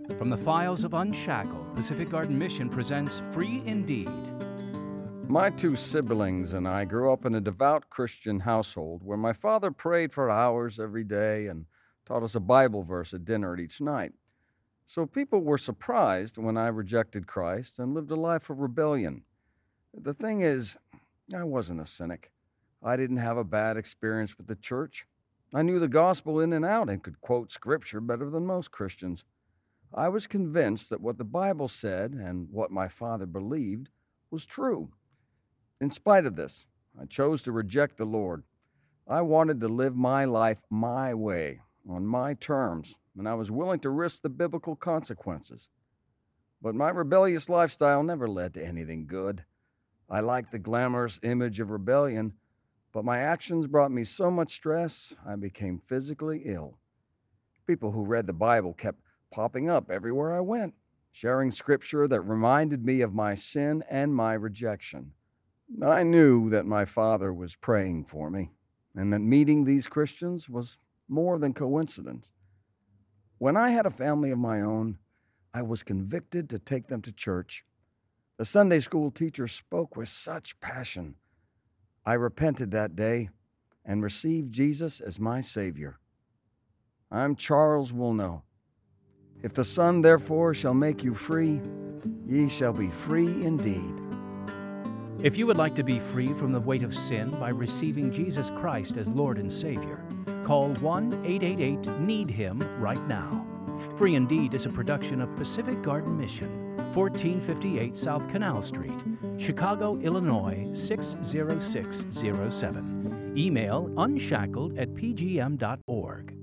From the files of Unshackled, Pacific Garden Mission presents Free Indeed. My two siblings and I grew up in a devout Christian household where my father prayed for hours every day and taught us a Bible verse at dinner each night. So people were surprised when I rejected Christ and lived a life of rebellion. The thing is, I wasn't a cynic. I didn't have a bad experience with the church. I knew the gospel in and out and could quote scripture better than most Christians. I was convinced that what the Bible said and what my father believed was true. In spite of this, I chose to reject the Lord. I wanted to live my life my way, on my terms, and I was willing to risk the biblical consequences. But my rebellious lifestyle never led to anything good. I liked the glamorous image of rebellion, but my actions brought me so much stress, I became physically ill. People who read the Bible kept popping up everywhere I went, sharing scripture that reminded me of my sin and my rejection. I knew that my father was praying for me, and that meeting these Christians was more than coincidence. When I had a family of my own, I was convicted to take them to church. The Sunday school teacher spoke with such passion. I repented that day and received Jesus as my Savior. I'm Charles Woolnough. If the Son therefore shall make you free, ye shall be free indeed. If you would like to be free from the weight of sin by receiving Jesus Christ as Lord and Savior, call 1-888-NEED-HIM right now. Free Indeed is a production of Pacific Garden Mission, 1458 South Canal Street, Chicago, Illinois 60607. Email unshackled@pgm.org.